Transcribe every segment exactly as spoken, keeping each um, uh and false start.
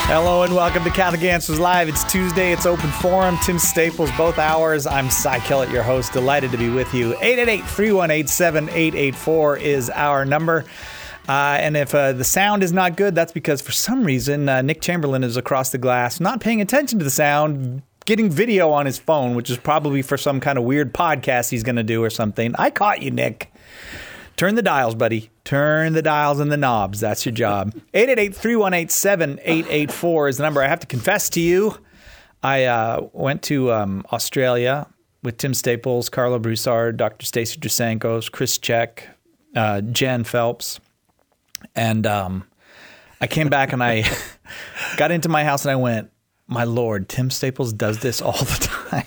Hello and welcome to Catholic Answers Live. It's Tuesday. It's open forum. Tim Staples, both hours. I'm Cy Kellett, your host. Delighted to be with you. eight eight eight, three one eight, seven eight eight four is our number. Uh, and if uh, the sound is not good, that's because for some reason uh, Nick Chamberlain is across the glass, not paying attention to the sound, getting video on his phone, which is probably for some kind of weird podcast he's going to do or something. I caught you, Nick. Turn the dials, buddy. Turn the dials and the knobs. That's your job. eight eight eight, three one eight, seven eight eight four is the number. I have to confess to you, I uh, went to um, Australia with Tim Staples, Carlo Broussard, Doctor Stacey Drusankos, Chris Check, uh, Jen Phelps. And um, I came back and I got into my house and I went, my Lord, Tim Staples does this all the time.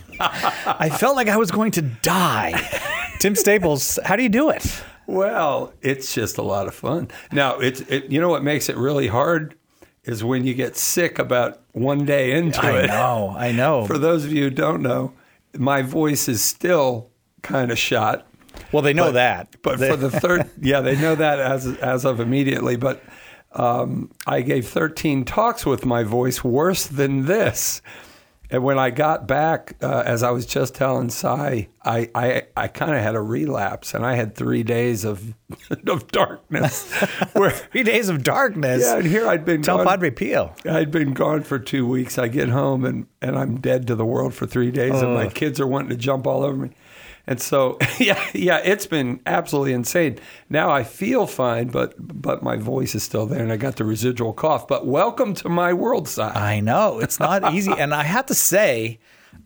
I felt like I was going to die. Tim Staples, how do you do it? Well, it's just a lot of fun. Now, it's it, you know what makes it really hard is when you get sick about one day into I it. I know, I know. For those of you who don't know, my voice is still kind of shot. Well, they know but, that. But for the third, yeah, they know that as as of immediately. But um, I gave thirteen talks with my voice worse than this. And when I got back, uh, as I was just telling Cy, I, I, I kind of had a relapse, and I had three days of of darkness. Where three days of darkness? Yeah, and here I'd been Tell gone, Padre Pio. I'd been gone for two weeks. I get home, and, and I'm dead to the world for three days, Oh. and my kids are wanting to jump all over me. And so, yeah, yeah, it's been absolutely insane. Now I feel fine, but but my voice is still there, and I got the residual cough. But welcome to my world, side. I know. It's not easy. And I have to say,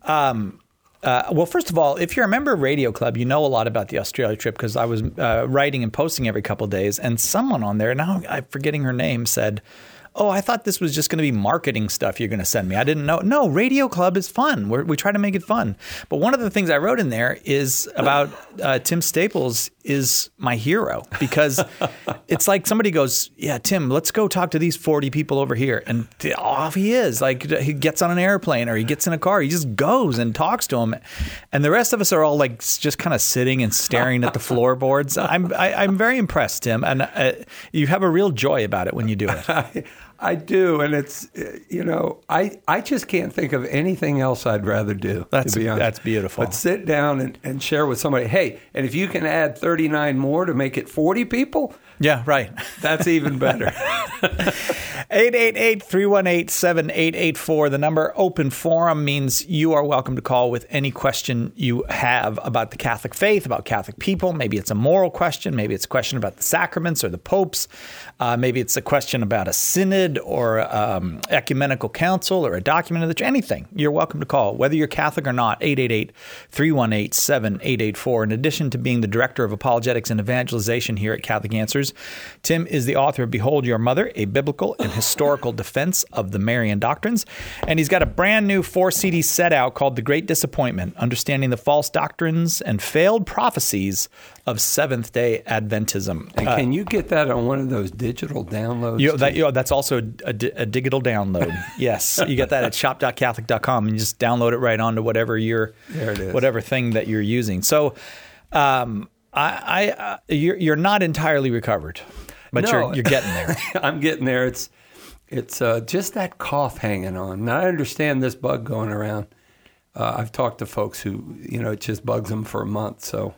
um, uh, well, first of all, if you're a member of Radio Club, you know a lot about the Australia trip because I was uh, writing and posting every couple of days. And someone on there, now I'm forgetting her name, said, oh, I thought this was just going to be marketing stuff you're going to send me. I didn't know. No, Radio Club is fun. We're, we try to make it fun. But one of the things I wrote in there is about uh, Tim Staples is my hero because it's like somebody goes, yeah, Tim, let's go talk to these forty people over here. And off he is. Like he gets on an airplane or he gets in a car. He just goes and talks to them. And the rest of us are all like just kind of sitting and staring at the floorboards. I'm I, I'm very impressed, Tim. And uh, you have a real joy about it when you do it. I do, and it's, you know, I, I just can't think of anything else I'd rather do, that's, to be honest. That's beautiful. But sit down and, and share with somebody, hey, and if you can add thirty-nine more to make it forty people, yeah, right. That's even better. eight eight eight, three one eight, seven eight eight four. The number open forum means you are welcome to call with any question you have about the Catholic faith, about Catholic people. Maybe it's a moral question. Maybe it's a question about the sacraments or the popes. Uh, maybe it's a question about a synod or um, ecumenical council or a document of the church. Anything. You're welcome to call, whether you're Catholic or not. eight eight eight, three one eight, seven eight eight four. In addition to being the Director of Apologetics and Evangelization here at Catholic Answers, Tim is the author of Behold Your Mother, a biblical and historical defense of the Marian doctrines. And he's got a brand new four C D set out called The Great Disappointment, Understanding the False Doctrines and Failed Prophecies of Seventh-day Adventism. And can uh, you get that on one of those digital downloads? You know, that, you know, that's also a, a, a digital download. Yes. You get that at shop dot catholic dot com and you just download it right onto whatever your, there it is. whatever thing that you're using. So, um, I, I uh, you're, you're not entirely recovered, but no, you're you're getting there. I'm getting there. It's it's uh, just that cough hanging on. Now, I understand this bug going around. Uh, I've talked to folks who, you know, it just bugs them for a month. So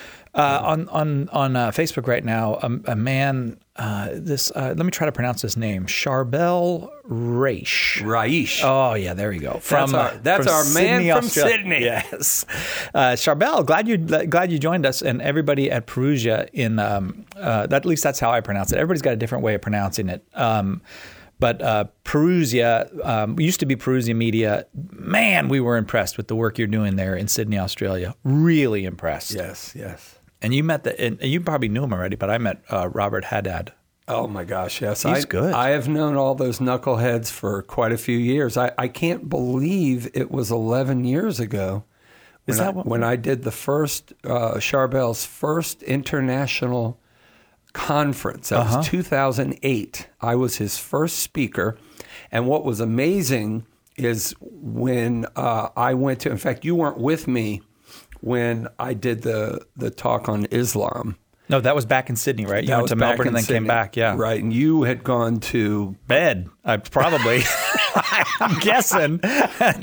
uh, on on on uh, Facebook right now, a, a man. Uh, this uh, let me try to pronounce his name. Charbel Raish. Raish. Oh yeah, there you go. From, that's our, that's from our Sydney, man from Australia. Sydney. Yes, uh, Charbel. Glad you glad you joined us, and everybody at Perugia in um, uh, that, at least that's how I pronounce it. Everybody's got a different way of pronouncing it. Um, But uh, Perusia, um, used to be Perusia Media. Man, we were impressed with the work you're doing there in Sydney, Australia. Really impressed. Yes, yes. And you met the, and you probably knew him already, but I met uh, Robert Haddad. Oh my gosh, yes. He's I, good. I have known all those knuckleheads for quite a few years. I, I can't believe it was eleven years ago when, Is that I, what, when I did the first, uh, Charbel's first international conference. That Uh-huh. was two thousand eight. I was his first speaker. And what was amazing is when uh, I went to, in fact, you weren't with me when I did the, the talk on Islam. No, that was back in Sydney, right? You That went was to back Melbourne in and then Sydney. came back, yeah. Right, and you had gone to bed, I probably. I'm guessing. but,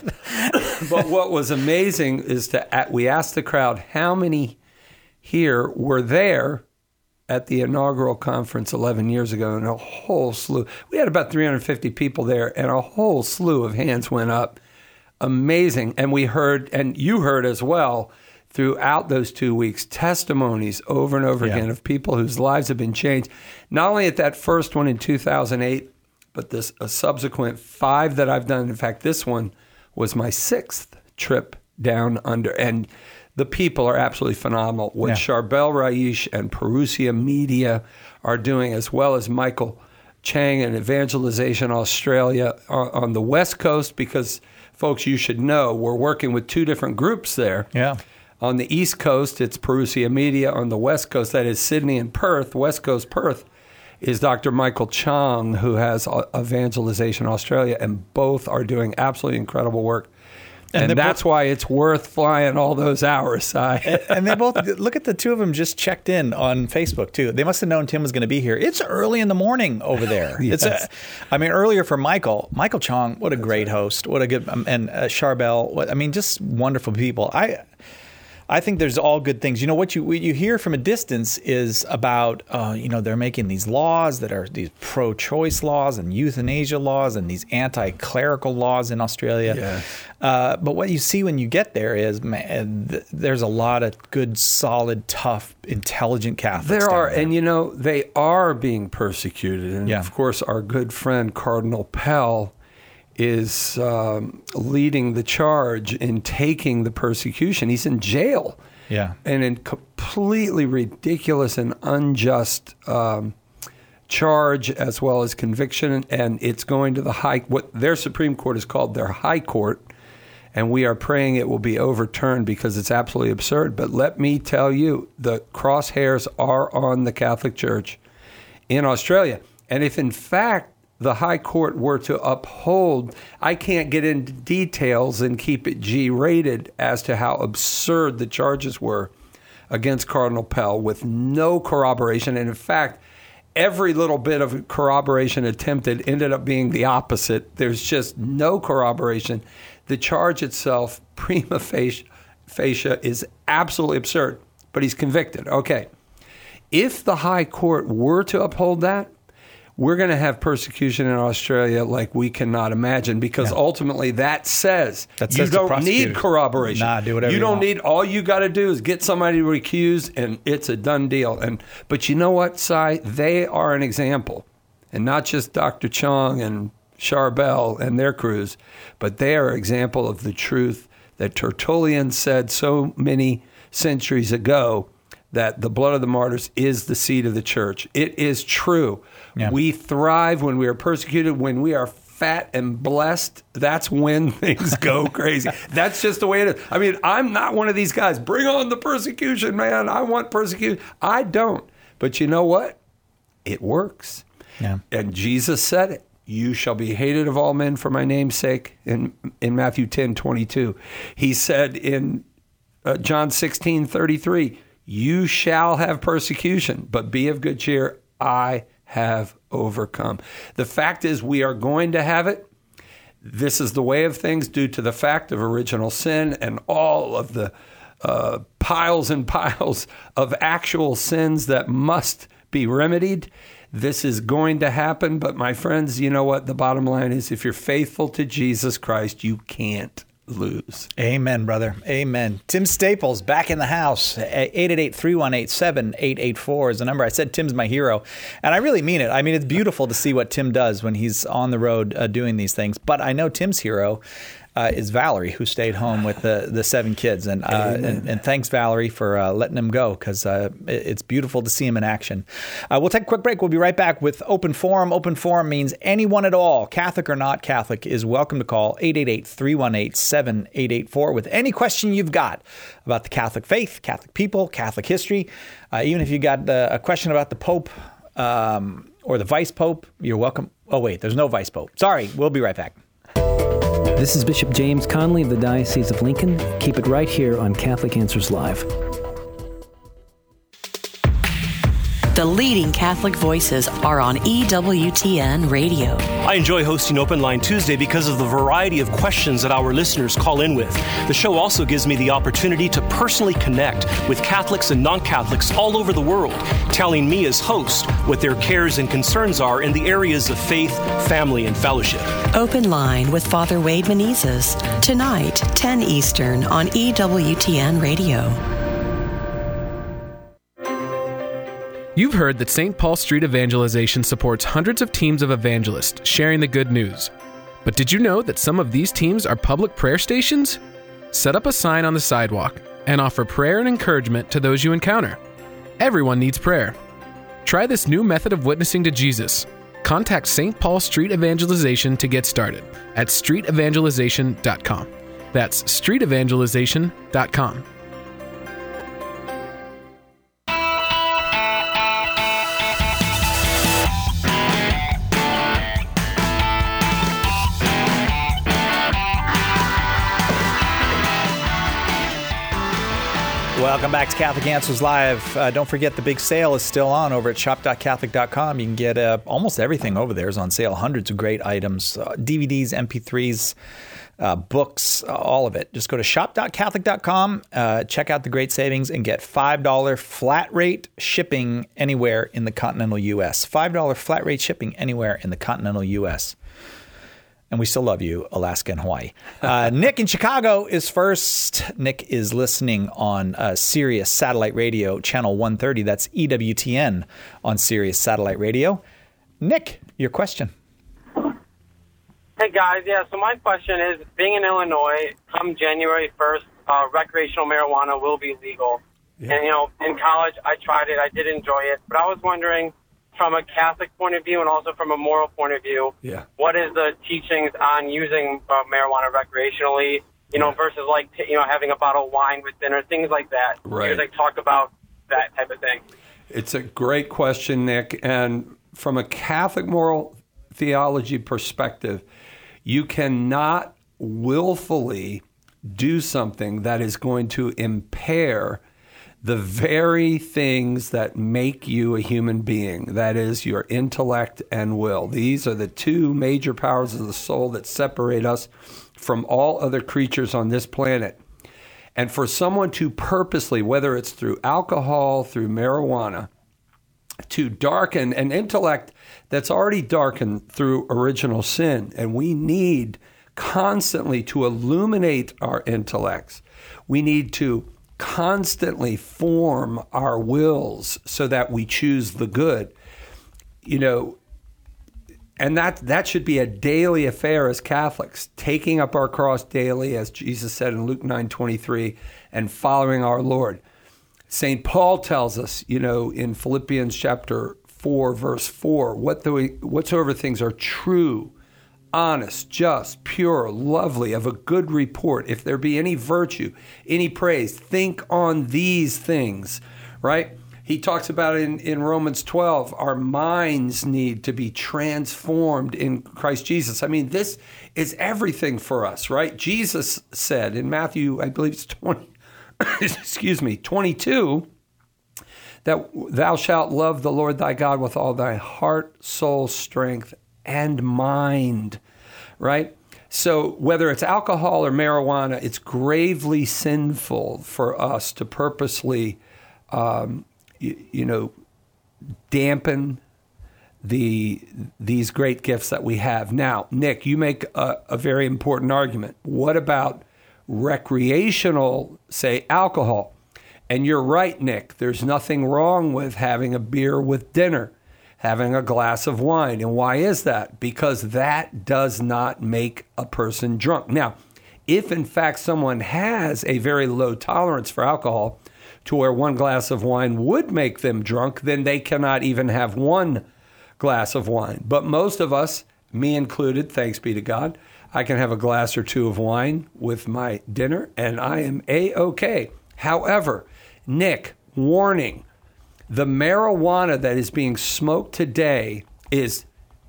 but what was amazing is to we asked the crowd how many here were there at the inaugural conference eleven years ago, and a whole slew. We had about three hundred fifty people there, and a whole slew of hands went up. Amazing. And we heard, and you heard as well, throughout those two weeks, testimonies over and over Yeah. again of people whose lives have been changed, not only at that first one in two thousand eight, but this a subsequent five that I've done. In fact, this one was my sixth trip down under, and the people are absolutely phenomenal. What Yeah. Charbel Raish and Perusia Media are doing, as well as Michael Chang and Evangelization Australia on, on the West Coast, because, folks, you should know, we're working with two different groups there. Yeah. On the East Coast, it's Perusia Media. On the West Coast, that is Sydney and Perth, West Coast Perth, is Doctor Michael Chang, who has Evangelization Australia, and both are doing absolutely incredible work. And, and that's both, why it's worth flying all those hours, Si. and, and they both, look at the two of them just checked in on Facebook, too. They must have known Tim was going to be here. It's early in the morning over there. Yes. It's a, I mean, earlier for Michael. Michael Chang, what a that's great right. host. What a good, um, and uh, Charbel, what, I mean, just wonderful people. I I think there's all good things. You know, what you what you hear from a distance is about, uh, you know, they're making these laws that are these pro-choice laws and euthanasia laws and these anti-clerical laws in Australia. Yes. Uh, but what you see when you get there is, man, th- there's a lot of good, solid, tough, intelligent Catholics. There are, there. and you know, they are being persecuted. And yeah. of course, our good friend Cardinal Pell is um, leading the charge in taking the persecution. He's in jail. Yeah. And in completely ridiculous and unjust um, charge, as well as conviction. And it's going to the high, what their Supreme Court is called their high court. And we are praying it will be overturned because it's absolutely absurd. But let me tell you, the crosshairs are on the Catholic Church in Australia. And if in fact the High Court were to uphold, I can't get into details and keep it G-rated as to how absurd the charges were against Cardinal Pell with no corroboration. And in fact, every little bit of corroboration attempted ended up being the opposite. There's just no corroboration. The charge itself, prima facie, facie, is absolutely absurd, but he's convicted. Okay. If the High Court were to uphold that, we're going to have persecution in Australia like we cannot imagine, because yeah. ultimately that says, that says you don't need corroboration. Nah, do whatever you, you don't want. need, all you got to do is get somebody recused and it's a done deal. And But you know what, Si? They are an example, and not just Doctor Chang and Charbel and their crews, but they are an example of the truth that Tertullian said so many centuries ago, that the blood of the martyrs is the seed of the church. It is true. Yeah. We thrive when we are persecuted. When we are fat and blessed, that's when things go crazy. That's just the way it is. I mean, I'm not one of these guys. Bring on the persecution, man. I want persecution. I don't. But you know what? It works. Yeah. And Jesus said it. You shall be hated of all men for my name's sake, in, in Matthew ten twenty-two. He said in uh, John sixteen thirty-three, you shall have persecution, but be of good cheer. I have overcome. The fact is, we are going to have it. This is the way of things due to the fact of original sin and all of the uh, piles and piles of actual sins that must be remedied. This is going to happen. But my friends, you know what? The bottom line is, if you're faithful to Jesus Christ, you can't lose. Amen, brother. Amen. Tim Staples back in the house. eight eight eight, three one eight, seven eight eight four is the number. I said Tim's my hero, and I really mean it. I mean, it's beautiful to see what Tim does when he's on the road uh, doing these things. But I know Tim's hero uh, is Valerie, who stayed home with the, the seven kids. And, uh, and and thanks, Valerie, for uh, letting him go, because uh, it's beautiful to see him in action. Uh, we'll take a quick break. We'll be right back with Open Forum. Open Forum means anyone at all, Catholic or not Catholic, is welcome to call eight eight eight, three one eight, seven eight eight four with any question you've got about the Catholic faith, Catholic people, Catholic history. Uh, even if you got uh, a question about the Pope um, or the Vice Pope, you're welcome. Oh, wait, there's no Vice Pope. Sorry, we'll be right back. This is Bishop James Conley of the Diocese of Lincoln. Keep it right here on Catholic Answers Live. The leading Catholic voices are on E W T N Radio. I enjoy hosting Open Line Tuesday because of the variety of questions that our listeners call in with. The show also gives me the opportunity to personally connect with Catholics and non-Catholics all over the world, telling me as host what their cares and concerns are in the areas of faith, family, and fellowship. Open Line with Father Wade Menezes, tonight, ten Eastern on E W T N Radio. You've heard that Saint Paul Street Evangelization supports hundreds of teams of evangelists sharing the good news. But did you know that some of these teams are public prayer stations? Set up a sign on the sidewalk and offer prayer and encouragement to those you encounter. Everyone needs prayer. Try this new method of witnessing to Jesus. Contact Saint Paul Street Evangelization to get started at street evangelization dot com. That's street evangelization dot com. Welcome back to Catholic Answers Live. Uh, don't forget the big sale is still on over at shop dot catholic dot com. You can get uh, almost everything over there is on sale. Hundreds of great items, uh, D V Ds, M P threes, uh, books, uh, all of it. Just go to shop dot catholic dot com, uh, check out the great savings, and get five dollars flat rate shipping anywhere in the continental U S. five dollars flat rate shipping anywhere in the continental U S. And we still love you, Alaska and Hawaii. Uh, Nick in Chicago is first. Nick is listening on uh, Sirius Satellite Radio, channel one thirty. That's E W T N on Sirius Satellite Radio. Nick, your question. Hey, guys. Yeah, so my question is, being in Illinois, come January first, uh, recreational marijuana will be legal. Yeah. And, you know, in college, I tried it. I did enjoy it. But I was wondering, from a Catholic point of view and also from a moral point of view, yeah. what is the teachings on using uh, marijuana recreationally, you know, yeah. versus like, t- you know, having a bottle of wine with dinner, things like that. Right. Because they talk about that type of thing. It's a great question, Nick. And from a Catholic moral theology perspective, you cannot willfully do something that is going to impair the very things that make you a human being, that is your intellect and will. These are the two major powers of the soul that separate us from all other creatures on this planet. And for someone to purposely, whether it's through alcohol, through marijuana, to darken an intellect that's already darkened through original sin, and we need constantly to illuminate our intellects. We need to constantly form our wills so that we choose the good, you know, and that that should be a daily affair as Catholics, taking up our cross daily, as Jesus said in Luke nine twenty-three, and following our Lord. Saint Paul tells us, you know, in Philippians chapter four, verse four, what the, whatsoever things are true, honest, just, pure, lovely, of a good report, if there be any virtue, any praise, think on these things, right? He talks about in, in Romans twelve, our minds need to be transformed in Christ Jesus. I mean, this is everything for us, right? Jesus said in Matthew, I believe it's twenty, excuse me, twenty-two, that thou shalt love the Lord thy God with all thy heart, soul, strength, and mind, right? So whether it's alcohol or marijuana, it's gravely sinful for us to purposely, um, you, you know, dampen the these great gifts that we have. Now, Nick, you make a, a very important argument. What about recreational, say, alcohol? And you're right, Nick. There's nothing wrong with having a beer with dinner, having a glass of wine. And why is that? Because that does not make a person drunk. Now, if in fact someone has a very low tolerance for alcohol to where one glass of wine would make them drunk, then they cannot even have one glass of wine. But most of us, me included, thanks be to God, I can have a glass or two of wine with my dinner and I am A-okay. However, Nick, warning, the marijuana that is being smoked today is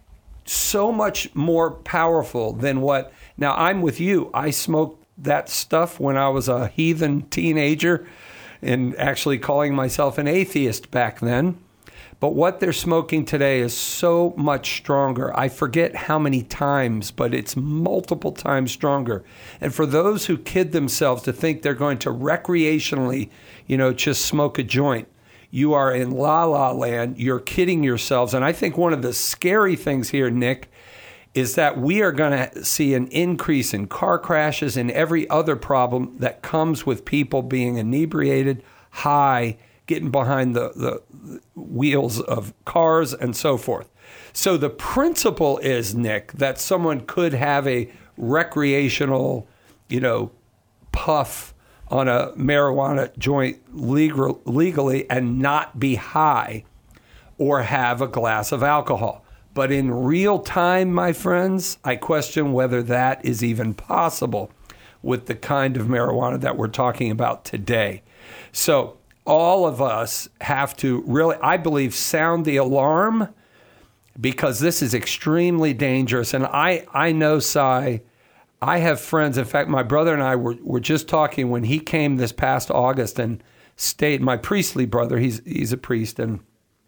so much more powerful than what... Now, I'm with you. I smoked that stuff when I was a heathen teenager and actually calling myself an atheist back then. But what they're smoking today is so much stronger. I forget how many times, but it's multiple times stronger. And for those who kid themselves to think they're going to recreationally, you know, just smoke a joint, you are in la la land. You're kidding yourselves. And I think one of the scary things here, Nick, is that we are going to see an increase in car crashes and every other problem that comes with people being inebriated, high, getting behind the, the wheels of cars and so forth. So the principle is, Nick, that someone could have a recreational, you know, puff on a marijuana joint legal, legally and not be high or have a glass of alcohol. But in real time, my friends, I question whether that is even possible with the kind of marijuana that we're talking about today. So all of us have to really, I believe, sound the alarm, because this is extremely dangerous. And I, I know, Cy, I have friends. In fact, my brother and I were, were just talking when he came this past August and stayed, my priestly brother, he's he's a priest, and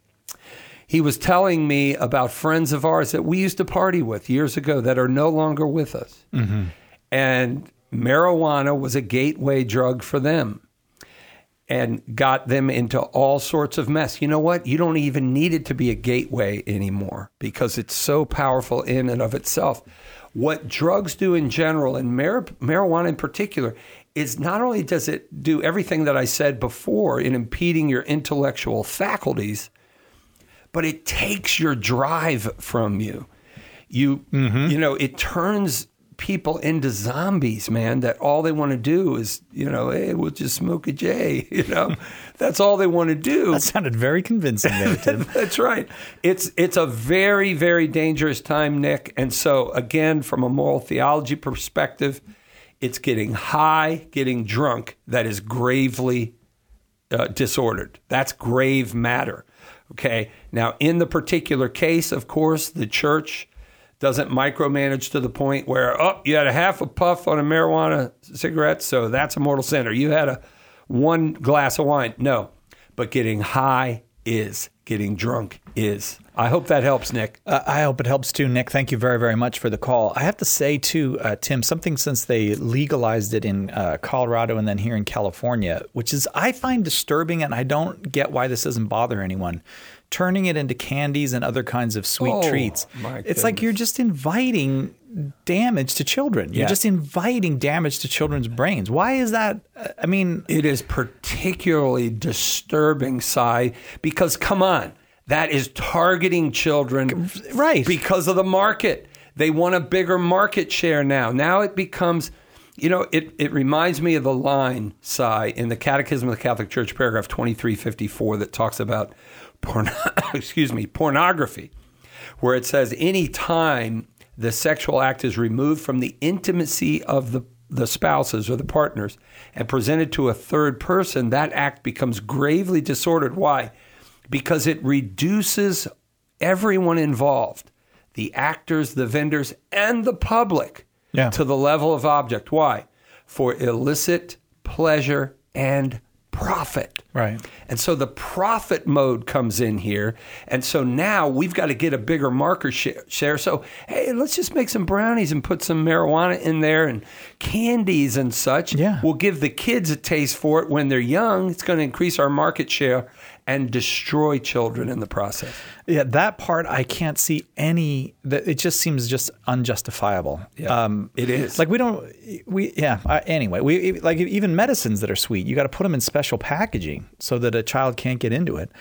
he was telling me about friends of ours that we used to party with years ago that are no longer with us. Mm-hmm. And marijuana was a gateway drug for them and got them into all sorts of mess. You know what? You don't even need it to be a gateway anymore because it's so powerful in and of itself. What drugs do in general, and mar- marijuana in particular, is not only does it do everything that I said before in impeding your intellectual faculties, but it takes your drive from you. You, mm-hmm. you know, it turns people into zombies, man, that all they want to do is, you know, hey, we'll just smoke a J, you know. That's all they want to do. That sounded very convincing there, Tim. That's right. It's it's a very, very dangerous time, Nick. And so, again, from a moral theology perspective, it's getting high, getting drunk that is gravely uh, disordered. That's grave matter. Okay. Now, in the particular case, of course, the church doesn't micromanage to the point where, oh, you had a half a puff on a marijuana cigarette, so that's a mortal sin. Or you had a one glass of wine. No. But getting high is. Getting drunk is. I hope that helps, Nick. Uh, I hope it helps too, Nick. Thank you very, very much for the call. I have to say too, uh, Tim, something since they legalized it in uh, Colorado and then here in California, which is I find disturbing, and I don't get why this doesn't bother anyone. Turning it into candies and other kinds of sweet oh, treats. My it's goodness. like you're just inviting damage to children. You're Yeah. just inviting damage to children's brains. Why is that? I mean, it is particularly disturbing, Cy, because come on, that is targeting children, right? Because of the market. They want a bigger market share now. Now it becomes, you know, it, it reminds me of the line, Cy, in the Catechism of the Catholic Church, paragraph twenty-three fifty-four, that talks about porn, excuse me, pornography, where it says any time the sexual act is removed from the intimacy of the, the spouses or the partners and presented to a third person, that act becomes gravely disordered. Why? Because it reduces everyone involved, the actors, the vendors, and the public, yeah. to the level of object. Why? For illicit pleasure and profit. Right. And so the profit mode comes in here. And so now we've got to get a bigger market share. So, hey, let's just make some brownies and put some marijuana in there and candies and such. Yeah. We'll give the kids a taste for it when they're young. It's going to increase our market share and destroy children in the process. Yeah, that part I can't see any. That it just seems just unjustifiable. Yeah, um, it is. Like we don't. We yeah. Uh, anyway, we like even medicines that are sweet. You got to put them in special packaging so that a child can't get into it.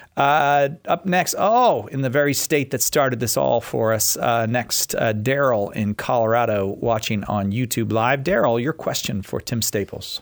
Uh, up next, oh, in the very state that started this all for us. Uh, next, uh, Daryl in Colorado, watching on YouTube Live. Daryl, your question for Tim Staples.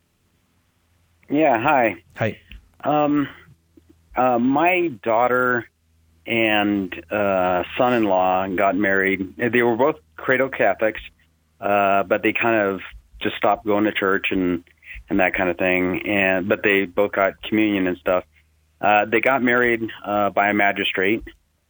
Yeah. Hi. Hi. Um. Uh, my daughter and uh, son-in-law got married. They were both cradle Catholics, uh, but they kind of just stopped going to church and, and that kind of thing. And but they both got communion and stuff. Uh, they got married uh, by a magistrate,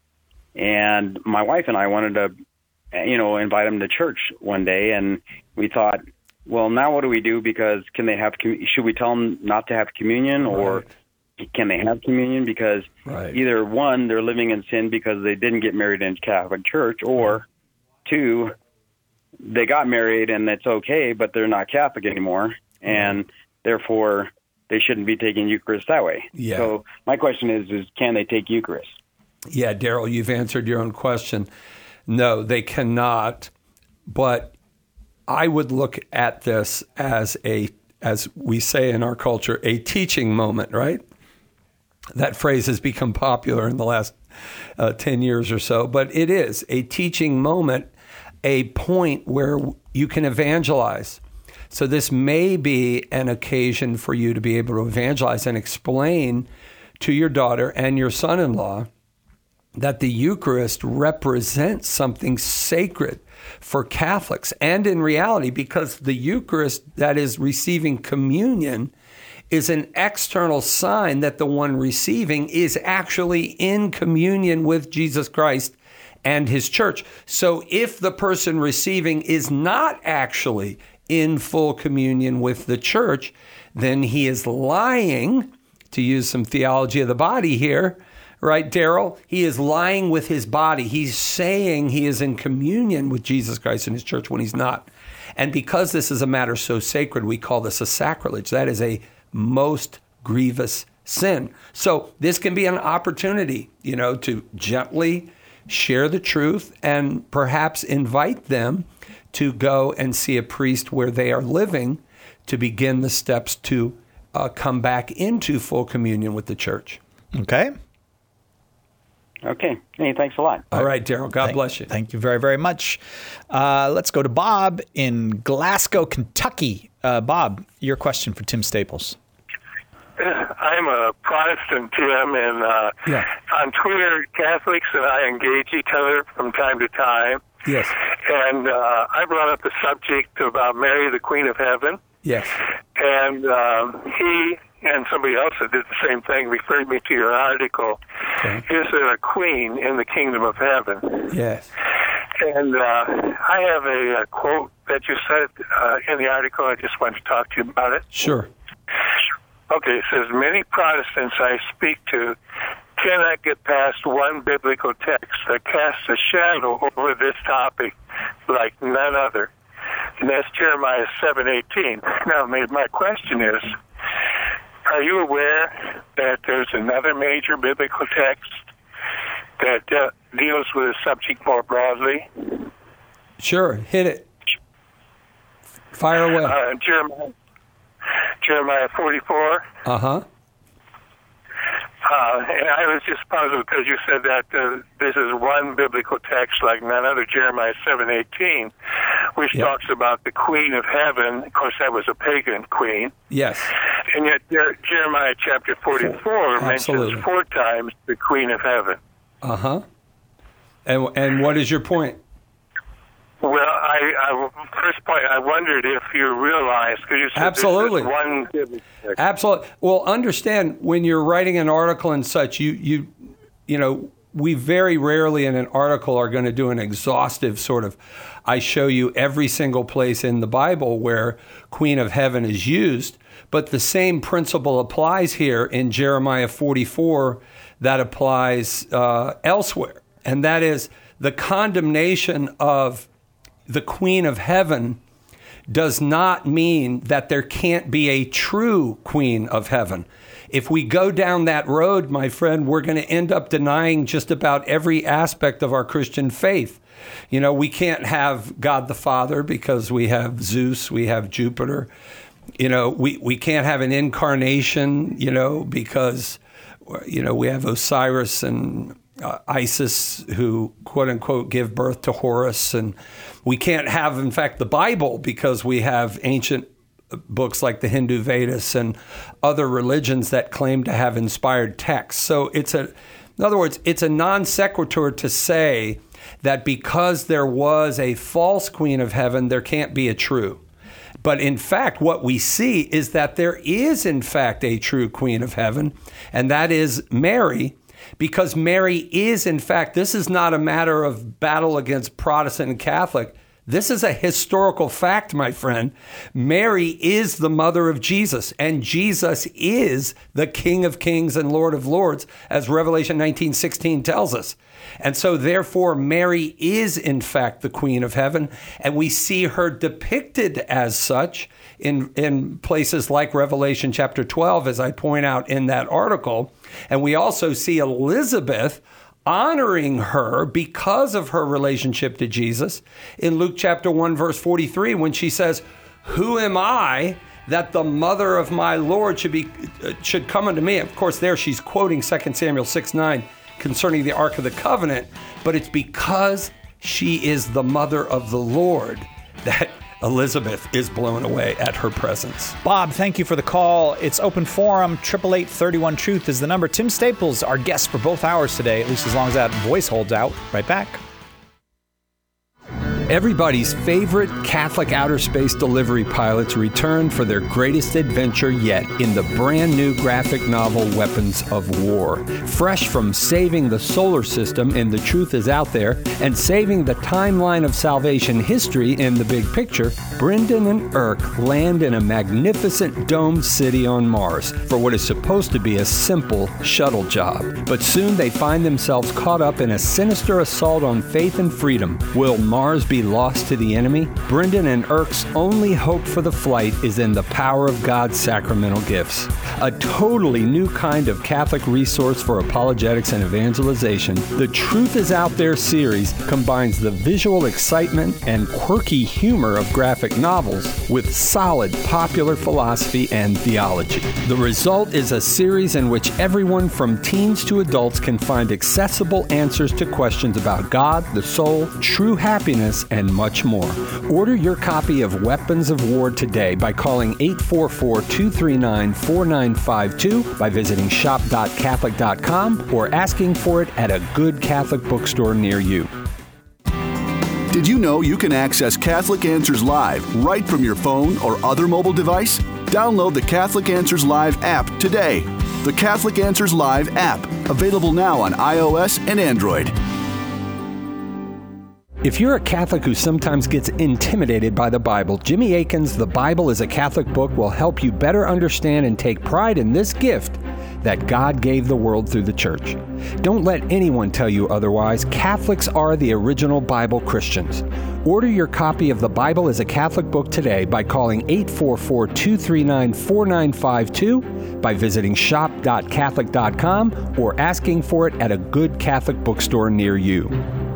and my wife and I wanted to, you know, invite them to church one day, and we thought, well, now what do we do? Because can they have? Should we tell them not to have communion, or? Right. can they have communion? Because Right. either one, they're living in sin because they didn't get married in Catholic Church, or two, they got married and it's okay, but they're not Catholic anymore, and therefore they shouldn't be taking Eucharist that way. Yeah. So my question is, is can they take Eucharist? Yeah, Daryl, you've answered your own question. No, they cannot. But I would look at this as a, as we say in our culture, a teaching moment, right? That phrase has become popular in the last uh, ten years or so, but it is a teaching moment, a point where you can evangelize. So this may be an occasion for you to be able to evangelize and explain to your daughter and your son-in-law that the Eucharist represents something sacred for Catholics. And in reality, because the Eucharist, that is receiving communion, is an external sign that the one receiving is actually in communion with Jesus Christ and his church. So if the person receiving is not actually in full communion with the church, then he is lying, to use some theology of the body here, right, Daryl? He is lying with his body. He's saying he is in communion with Jesus Christ and his church when he's not. And because this is a matter so sacred, we call this a sacrilege. That is a most grievous sin. So this can be an opportunity, you know, to gently share the truth and perhaps invite them to go and see a priest where they are living to begin the steps to uh, come back into full communion with the church. Okay. Okay. Hey, thanks a lot. All right, Daryl. God Thank, bless you. Thank you very, very much. Uh, let's go to Bob in Glasgow, Kentucky. Uh, Bob, your question for Tim Staples. I'm a Protestant, Tim, and uh, Yeah. on Twitter, Catholics and I engage each other from time to time. Yes. And uh, I brought up the subject about Mary, the Queen of Heaven, Yes. and um, he and somebody else that did the same thing referred me to your article. Okay. Is there a queen in the kingdom of heaven? Yes. And uh, I have a, a quote that you said uh, in the article. I just want to talk to you about it. Sure. Okay, it says, many Protestants I speak to cannot get past one biblical text that casts a shadow over this topic like none other. And that's Jeremiah seven eighteen. Now, my my question is, are you aware that there's another major biblical text that uh, deals with the subject more broadly? Sure. Hit it. Fire away. Uh, Jeremiah, Jeremiah forty-four. Uh-huh. Uh, and I was just puzzled because you said that uh, this is one biblical text like none other, Jeremiah seven eighteen, which Yep. talks about the Queen of Heaven. Of course, that was a pagan queen. Yes. And yet Jer- Jeremiah chapter forty-four Absolutely. mentions four times the Queen of Heaven. Uh-huh. And and what is your point? Well, I, I first point, I wondered if you realized, because you said Absolutely. this is one biblical text. Absolutely. Well, understand when you're writing an article and such, you you you know, we very rarely in an article are going to do an exhaustive sort of, I show you every single place in the Bible where Queen of Heaven is used, but the same principle applies here in Jeremiah forty-four that applies uh, elsewhere, and that is the condemnation of the Queen of Heaven does not mean that there can't be a true Queen of Heaven. If we go down that road, my friend, we're going to end up denying just about every aspect of our Christian faith. You know, we can't have God the Father because we have Zeus, we have Jupiter. You know, we, we can't have an incarnation, you know, because, you know, we have Osiris and uh, Isis who, quote unquote, give birth to Horus. And we can't have, in fact, the Bible because we have ancient books like the Hindu Vedas and other religions that claim to have inspired texts. So it's a, in other words, it's a non sequitur to say that because there was a false Queen of Heaven, there can't be a true. But in fact, what we see is that there is, in fact, a true Queen of Heaven, and that is Mary, because Mary is, in fact, this is not a matter of battle against Protestant and Catholic. This is a historical fact, my friend. Mary is the mother of Jesus, and Jesus is the King of Kings and Lord of Lords, as Revelation nineteen sixteen tells us. And so, therefore, Mary is, in fact, the Queen of Heaven, and we see her depicted as such in, in places like Revelation chapter twelve, as I point out in that article. And we also see Elizabeth honoring her because of her relationship to Jesus in Luke chapter one, verse forty-three, when she says, "Who am I that the mother of my Lord should be uh, should come unto me?" Of course, there she's quoting Second Samuel six nine concerning the Ark of the Covenant, but it's because she is the mother of the Lord that Elizabeth is blown away at her presence. Bob, thank you for the call. It's open forum. eight eight eight, three one, truth is the number. Tim Staples, our guest for both hours today, at least as long as that voice holds out. Right back. Everybody's favorite Catholic outer space delivery pilots return for their greatest adventure yet in the brand new graphic novel Weapons of War. Fresh from saving the solar system in The Truth Is Out There and saving the timeline of salvation history in The Big Picture, Brendan and Irk land in a magnificent domed city on Mars for what is supposed to be a simple shuttle job. But soon they find themselves caught up in a sinister assault on faith and freedom. Will Mars be lost to the enemy? Brendan and Irk's only hope for the flight is in the power of God's sacramental gifts. A totally new kind of Catholic resource for apologetics and evangelization, The Truth Is Out There series combines the visual excitement and quirky humor of graphic novels with solid popular philosophy and theology. The result is a series in which everyone from teens to adults can find accessible answers to questions about God, the soul, true happiness, and much more. Order your copy of Weapons of War today by calling eight four four, two three nine, four nine five two, by visiting shop dot catholic dot com, or asking for it at a good Catholic bookstore near you. Did you know you can access Catholic Answers Live right from your phone or other mobile device? Download the Catholic Answers Live app today. The Catholic Answers Live app, available now on iOS and Android. If you're a Catholic who sometimes gets intimidated by the Bible, Jimmy Akin's The Bible is a Catholic Book will help you better understand and take pride in this gift that God gave the world through the church. Don't let anyone tell you otherwise. Catholics are the original Bible Christians. Order your copy of The Bible as a Catholic Book today by calling eight four four, two three nine, four nine five two, by visiting shop dot catholic dot com, or asking for it at a good Catholic bookstore near you.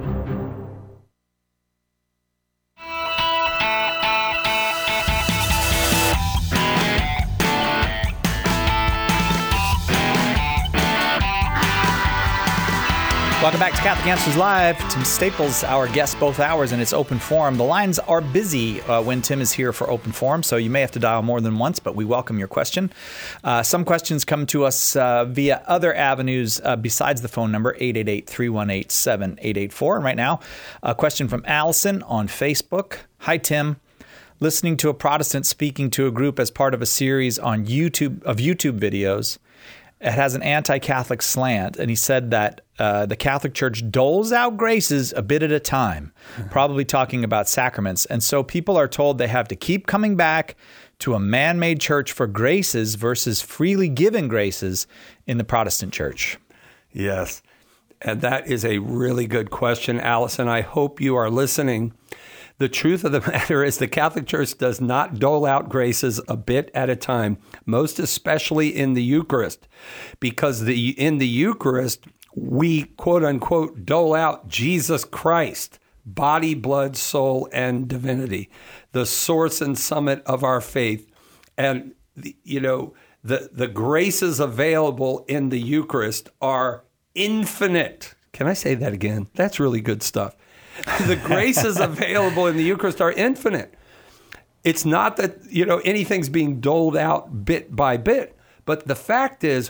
Welcome back to Catholic Answers Live. Tim Staples, our guest both hours, and it's open forum. The lines are busy uh, when Tim is here for open forum, so you may have to dial more than once, but we welcome your question. Uh, some questions come to us uh, via other avenues uh, besides the phone number, eight eight eight, three one eight, seven eight eight four. And right now, a question from Allison on Facebook. Hi, Tim. Listening to a Protestant speaking to a group as part of a series on YouTube of YouTube videos. It has an anti-Catholic slant, and he said that uh, the Catholic Church doles out graces a bit at a time, probably talking about sacraments. And so people are told they have to keep coming back to a man-made church for graces versus freely given graces in the Protestant church. Yes, and that is a really good question, Allison. I hope you are listening. The truth of the matter is the Catholic Church does not dole out graces a bit at a time, most especially in the Eucharist, because the in the Eucharist, we, quote unquote, dole out Jesus Christ, body, blood, soul, and divinity, the source and summit of our faith. And, you know, the, the graces available in the Eucharist are infinite. Can I say that again? That's really good stuff. The graces available in the Eucharist are infinite. It's not that, you know, anything's being doled out bit by bit, but the fact is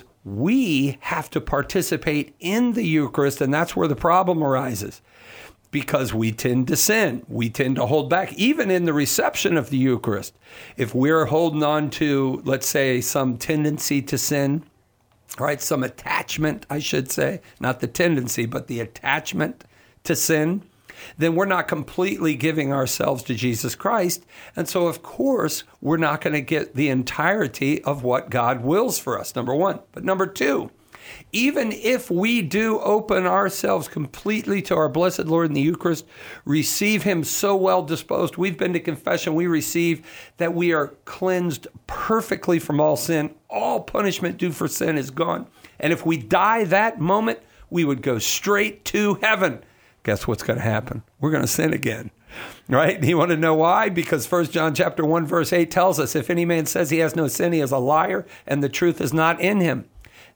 we have to participate in the Eucharist, and that's where the problem arises, because we tend to sin. We tend to hold back, even in the reception of the Eucharist. If we're holding on to, let's say, some tendency to sin, right, some attachment, I should say, not the tendency, but the attachment to sin, then we're not completely giving ourselves to Jesus Christ. And so, of course, we're not going to get the entirety of what God wills for us, number one. But number two, even if we do open ourselves completely to our blessed Lord in the Eucharist, receive him so well disposed, we've been to confession, we receive that we are cleansed perfectly from all sin. All punishment due for sin is gone. And if we die that moment, we would go straight to heaven. Guess what's going to happen? We're going to sin again. Right? You want to know why? Because First John chapter one, verse eight tells us, if any man says he has no sin, he is a liar, and the truth is not in him.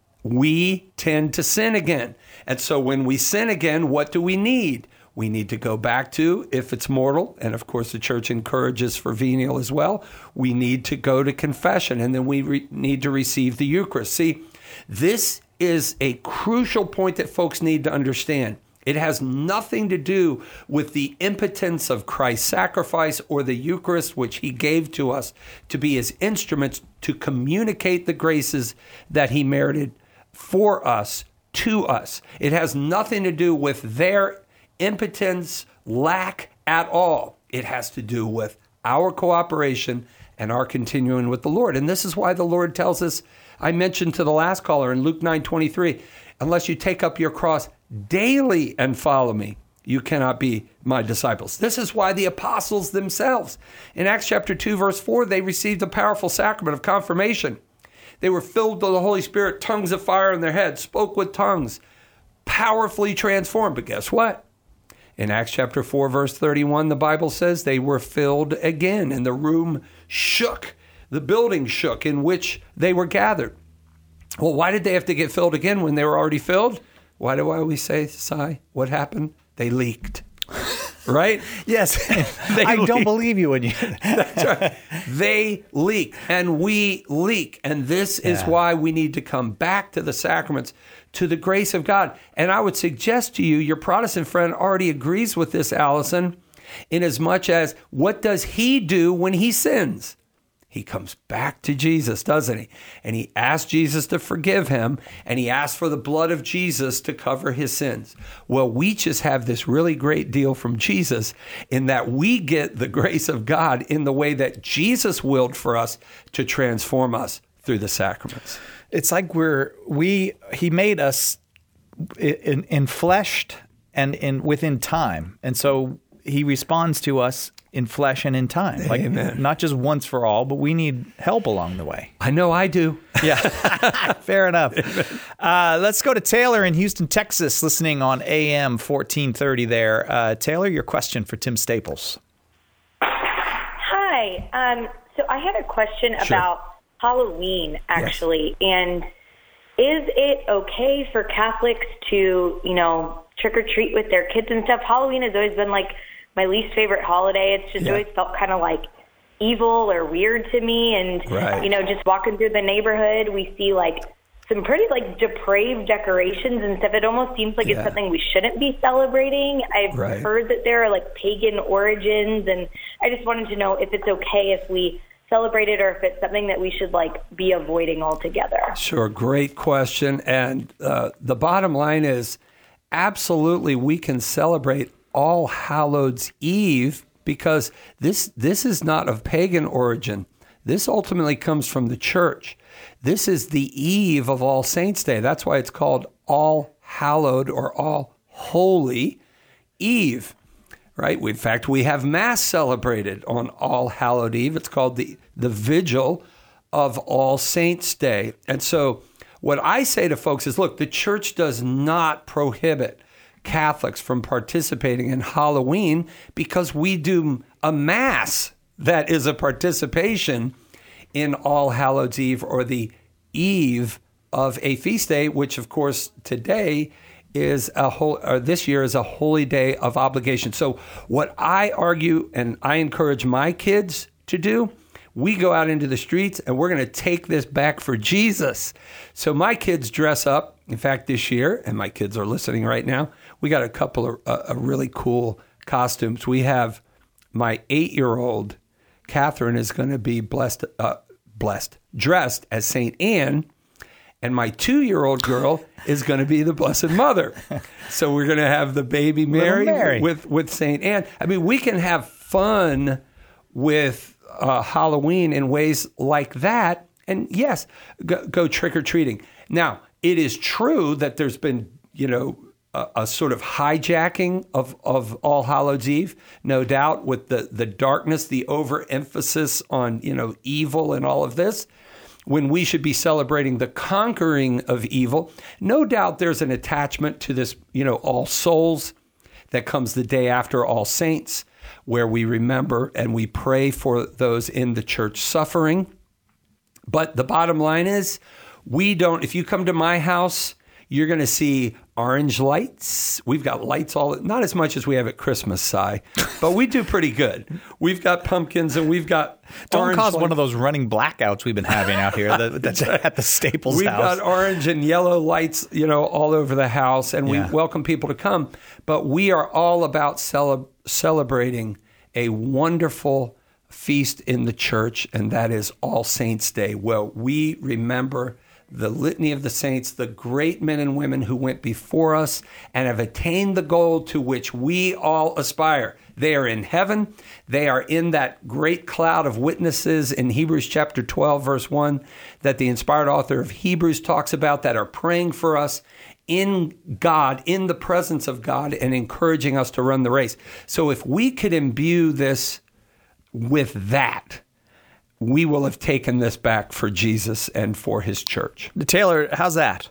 We tend to sin again. And so when we sin again, what do we need? We need to go back to, if it's mortal, and of course the church encourages for venial as well, we need to go to confession, and then we re- need to receive the Eucharist. See, this is a crucial point that folks need to understand. It has nothing to do with the impotence of Christ's sacrifice or the Eucharist, which he gave to us to be his instruments to communicate the graces that he merited for us, to us. It has nothing to do with their impotence, lack at all. It has to do with our cooperation and our continuing with the Lord. And this is why the Lord tells us, I mentioned to the last caller in Luke nine twenty-three, unless you take up your cross daily and follow me, you cannot be my disciples. This is why the apostles themselves, in Acts chapter two, verse four, they received the powerful sacrament of confirmation. They were filled with the Holy Spirit, tongues of fire in their heads, spoke with tongues, powerfully transformed. But guess what? In Acts chapter four, verse thirty-one, the Bible says they were filled again, and the room shook. The building shook in which they were gathered. Well, why did they have to get filled again when they were already filled? Why do I always say, Si, what happened? They leaked. Right? Yes. I leak. don't believe you when you... That's right. They leak, and we leak. And this is Yeah. why we need to come back to the sacraments, to the grace of God. And I would suggest to you, your Protestant friend already agrees with this, Allison, in as much as what does he do when he sins? He comes back to Jesus, doesn't he? And he asks Jesus to forgive him, and he asks for the blood of Jesus to cover his sins. Well, we just have this really great deal from Jesus in that we get the grace of God in the way that Jesus willed for us to transform us through the sacraments. It's like we're, we, he made us in, in fleshed and in within time. And so he responds to us in flesh and in time. Like, Amen. Not just once for all, but we need help along the way. I know I do. Yeah, fair enough. Uh, let's go to Taylor in Houston, Texas, listening on A M fourteen thirty there. Uh, Taylor, your question for Tim Staples. Hi. Um, so I had a question Sure. about Halloween, actually. And is it okay for Catholics to, you know, trick or treat with their kids and stuff? Halloween has always been like my least favorite holiday. It's just Yeah. always felt kind of like evil or weird to me. And, Right. you know, just walking through the neighborhood, we see like some pretty like depraved decorations and stuff. It almost seems like Yeah. it's something we shouldn't be celebrating. I've Right. heard that there are like pagan origins, and I just wanted to know if it's okay if we celebrate it or if it's something that we should like be avoiding altogether. Sure, great question. And uh, the bottom line is, absolutely, we can celebrate All Hallows Eve because this this is not of pagan origin. This ultimately comes from the church. This is the eve of All Saints' Day. That's why it's called All Hallowed or All Holy Eve, right? In fact, we have Mass celebrated on All Hallowed Eve. It's called the, the Vigil of All Saints' Day. And so what I say to folks is, look, the church does not prohibit Catholics from participating in Halloween because we do a Mass that is a participation in All Hallows Eve or the eve of a feast day, which of course today is a whole, or this year is a holy day of obligation. So what I argue and I encourage my kids to do, we go out into the streets and we're going to take this back for Jesus. So my kids dress up. In fact, this year, and my kids are listening right now, we got a couple of uh, really cool costumes. We have my eight-year-old, Catherine, is going to be blessed, uh, blessed, dressed as Saint Anne, and my two-year-old girl is going to be the Blessed Mother. So we're going to have the baby Mary, Mary. with with Saint Anne. I mean, we can have fun with uh, Halloween in ways like that. And yes, go, go trick-or-treating. Now, it is true that there's been, you know, a, a sort of hijacking of, of All Hallows Eve, no doubt, with the, the darkness, the overemphasis on, you know, evil and all of this, when we should be celebrating the conquering of evil. No doubt there's an attachment to this, you know, All Souls that comes the day after All Saints, where we remember and we pray for those in the church suffering. But the bottom line is, we don't, if you come to my house, you're going to see orange lights. We've got lights all, not as much as we have at Christmas, Si, but we do pretty good. We've got pumpkins and we've got Don't orange cause lights. one of those running blackouts we've been having out here that, that's at the Staples We've house. got orange and yellow lights, you know, all over the house, and Yeah. we welcome people to come. But we are all about cele- celebrating a wonderful feast in the church, and that is All Saints' Day, where we remember the litany of the saints, the great men and women who went before us and have attained the goal to which we all aspire. They are in heaven. They are in that great cloud of witnesses in Hebrews chapter twelve, verse one, that the inspired author of Hebrews talks about, that are praying for us in God, in the presence of God, and encouraging us to run the race. So if we could imbue this with that, we will have taken this back for Jesus and for his church. Taylor, how's that?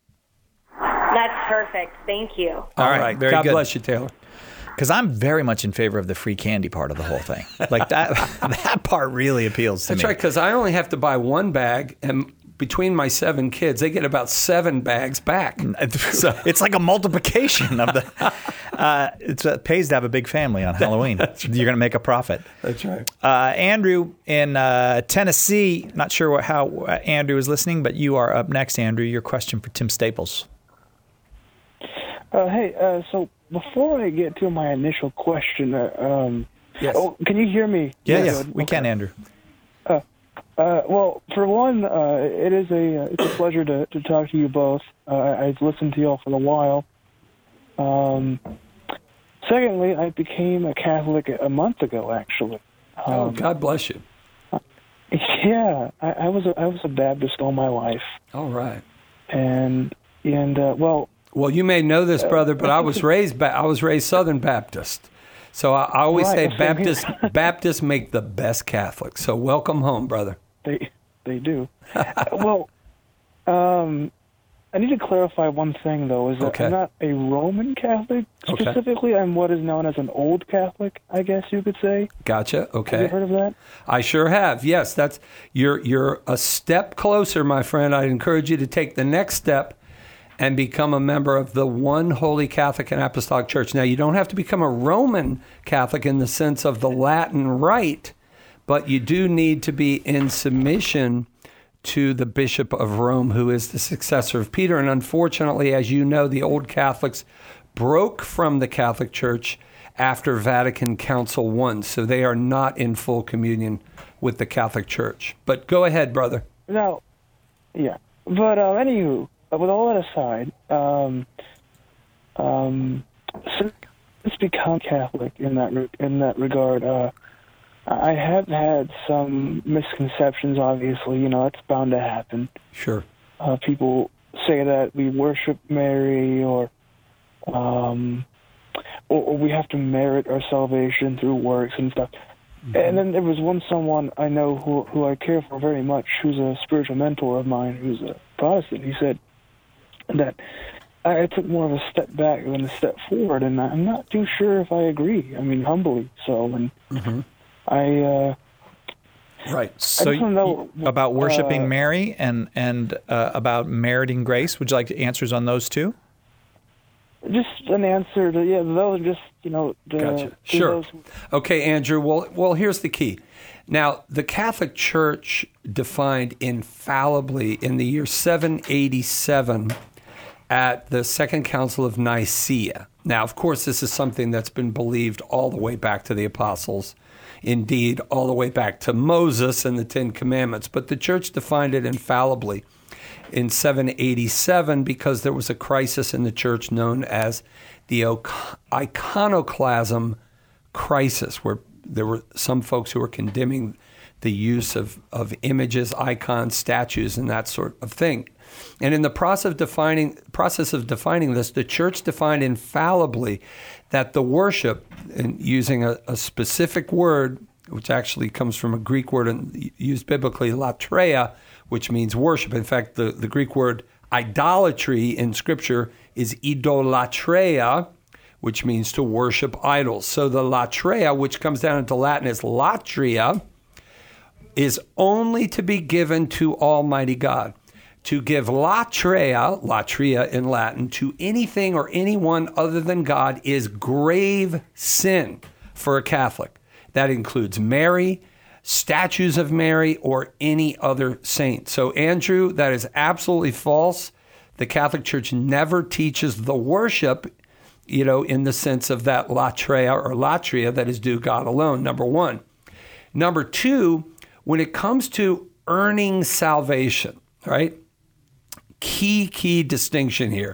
That's perfect. Thank you. All right, very God good. bless you, Taylor. Because I'm very much in favor of the free candy part of the whole thing. Like that, that part really appeals to That's me. right, because I only have to buy one bag, and between my seven kids, they get about seven bags back. So it's like a multiplication of the. Uh, it's, it pays to have a big family on Halloween. Right. You're going to make a profit. That's right. Uh, Andrew in uh, Tennessee. Not sure what, how uh, Andrew is listening, but you are up next, Andrew. Your question for Tim Staples. Uh, hey, uh, so before I get to my initial question, uh, um, yes. oh, can you hear me? Yeah, yeah, yeah, we okay. can, Andrew. Uh, uh, well, for one, uh, it is a uh, it's a pleasure to, to talk to you both. Uh, I've listened to y'all for a while. Um, secondly, I became a Catholic a month ago, actually. Um, Oh, God bless you. Yeah, I, I was a, I was a Baptist all my life, All right. and and uh, well. Well, you may know this, brother, but I was raised ba- I was raised Southern Baptist. So I, I always Right, say same here. Baptists Baptists make the best Catholics. So welcome home, brother. They they do. Well, um, I need to clarify one thing though. Is that Okay. I'm not a Roman Catholic. Okay. Specifically, I'm what is known as an Old Catholic, I guess you could say. Gotcha. Have Okay. you heard of that? I sure have. Yes, that's you're you're a step closer, my friend. I'd encourage you to take the next step and become a member of the one Holy Catholic and Apostolic Church. Now, you don't have to become a Roman Catholic in the sense of the Latin rite, but you do need to be in submission to the Bishop of Rome, who is the successor of Peter. And unfortunately, as you know, the old Catholics broke from the Catholic Church after Vatican Council one, so they are not in full communion with the Catholic Church. But go ahead, brother. No. Yeah. But uh, anywho, with all that aside, um, um, since it's become Catholic in that re- in that regard, uh, I have had some misconceptions. Obviously, you know, it's bound to happen. Sure. Uh, people say that we worship Mary, or, um, or or we have to merit our salvation through works and stuff. Mm-hmm. And then there was one someone I know who who I care for very much, who's a spiritual mentor of mine, who's a Protestant. He said that I took more of a step back than a step forward, and I'm not too sure if I agree. I mean, humbly so. And mm-hmm. I, uh, right. So I just wanna know, about worshiping uh, Mary and and uh, about meriting grace. Would you like answers on those two? just an answer to yeah, those just you know. The, Gotcha. to Sure. those who- Okay, Andrew. Well, well, here's the key. Now, the Catholic Church defined infallibly in the year seven eighty-seven at the Second Council of Nicaea. Now, of course, this is something that's been believed all the way back to the apostles, indeed, all the way back to Moses and the Ten Commandments. But the Church defined it infallibly in seven eighty-seven because there was a crisis in the church known as the iconoclasm crisis, where there were some folks who were condemning the use of, of images, icons, statues, and that sort of thing. And in the process of defining process of defining this, the church defined infallibly that the worship, and using a, a specific word, which actually comes from a Greek word and used biblically, latreia, which means worship. In fact, the, the Greek word idolatry in Scripture is idolatreia, which means to worship idols. So the latreia, which comes down into Latin as latria, is only to be given to Almighty God. To give latreia, latria in Latin, to anything or anyone other than God is grave sin for a Catholic. That includes Mary, statues of Mary, or any other saint. So, Andrew, that is absolutely false. The Catholic Church never teaches the worship, you know, in the sense of that latreia or latria that is due God alone, number one. Number two, when it comes to earning salvation, right? Key, key distinction here.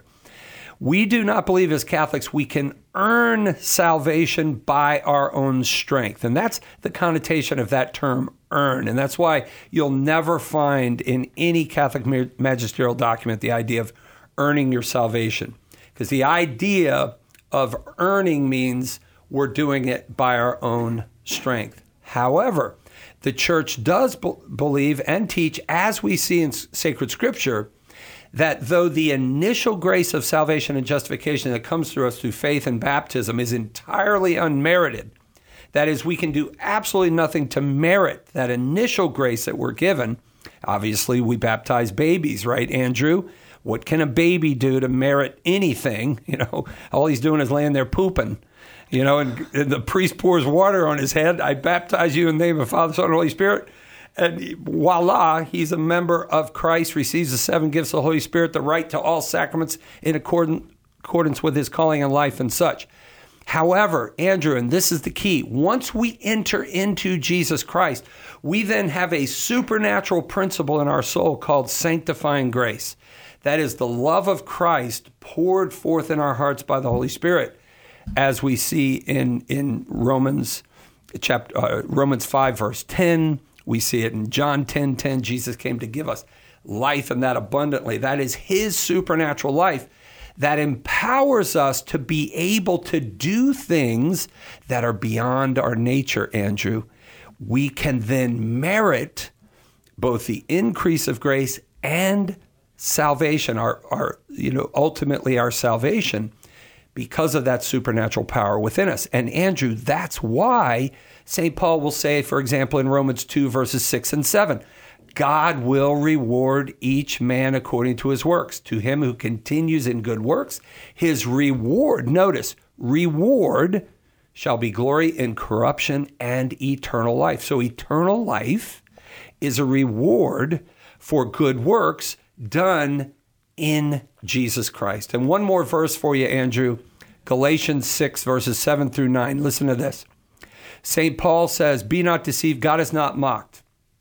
We do not believe as Catholics we can earn salvation by our own strength. And that's the connotation of that term, earn. And that's why you'll never find in any Catholic magisterial document the idea of earning your salvation. Because the idea of earning means we're doing it by our own strength. However, the church does be- believe and teach, as we see in sacred scripture, that though the initial grace of salvation and justification that comes through us through faith and baptism is entirely unmerited, that is, we can do absolutely nothing to merit that initial grace that we're given. Obviously, we baptize babies, right, Andrew? What can a baby do to merit anything? You know, all he's doing is laying there pooping. You know, and, and the priest pours water on his head. I baptize you in the name of the Father, Son, and Holy Spirit. And voila, he's a member of Christ, receives the seven gifts of the Holy Spirit, the right to all sacraments in accordance, accordance with his calling and life and such. However, Andrew, and this is the key, once we enter into Jesus Christ, we then have a supernatural principle in our soul called sanctifying grace. That is the love of Christ poured forth in our hearts by the Holy Spirit, as we see in, in Romans chapter uh, Romans five, verse ten. We see it in John ten ten. Jesus came to give us life and that abundantly. That is his supernatural life that empowers us to be able to do things that are beyond our nature, Andrew. We can then merit both the increase of grace and salvation, our, our you know, ultimately our salvation, because of that supernatural power within us. And Andrew, that's why Saint Paul will say, for example, in Romans two, verses six and seven, God will reward each man according to his works. To him who continues in good works, his reward, notice, reward shall be glory, incorruption, and eternal life. So eternal life is a reward for good works done in Jesus Christ. And one more verse for you, Andrew, Galatians six, verses seven through nine. Listen to this. Saint Paul says, be not deceived, God is not mocked.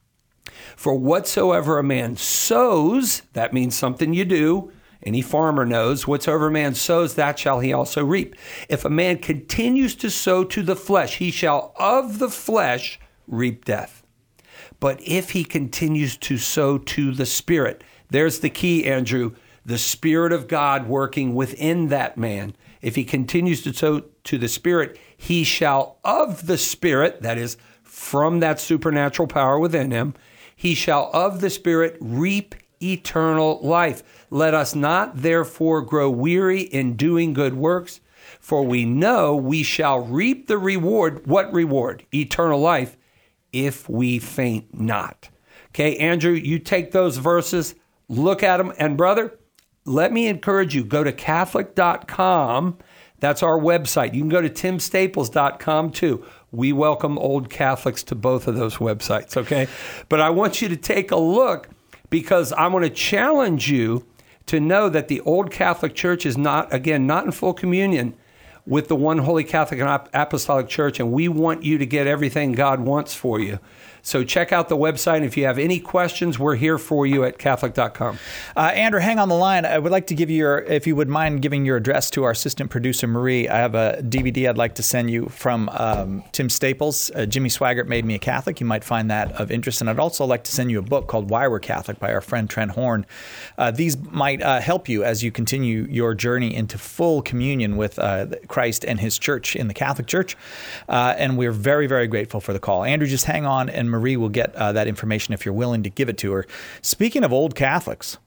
For whatsoever a man sows, that means something you do, any farmer knows, whatsoever a man sows, that shall he also reap. If a man continues to sow to the flesh, he shall of the flesh reap death. But if he continues to sow to the Spirit, there's the key, Andrew, the Spirit of God working within that man. If he continues to sow to the Spirit, he shall of the Spirit, that is, from that supernatural power within him, he shall of the Spirit reap eternal life. Let us not therefore grow weary in doing good works, for we know we shall reap the reward. What reward? Eternal life, if we faint not. Okay, Andrew, you take those verses, look at them, and brother, let me encourage you, go to Catholic dot com. That's our website. You can go to Tim Staples dot com too. We welcome old Catholics to both of those websites, okay? But I want you to take a look, because I want to challenge you to know that the old Catholic Church is not, again, not in full communion with the one holy Catholic and Apostolic Church, and we want you to get everything God wants for you. So check out the website. If you have any questions, we're here for you at Catholic dot com. Uh, Andrew, hang on the line. I would like to give you your, if you would mind giving your address to our assistant producer, Marie. I have a D V D I'd like to send you from um, Tim Staples. Uh, Jimmy Swaggart Made Me a Catholic. You might find that of interest. And I'd also like to send you a book called Why We're Catholic by our friend Trent Horn. Uh, these might uh, help you as you continue your journey into full communion with uh, Christ and his church in the Catholic Church. Uh, and we're very, very grateful for the call. Andrew, just hang on, and Marie will get uh, that information if you're willing to give it to her. Speaking of old Catholics,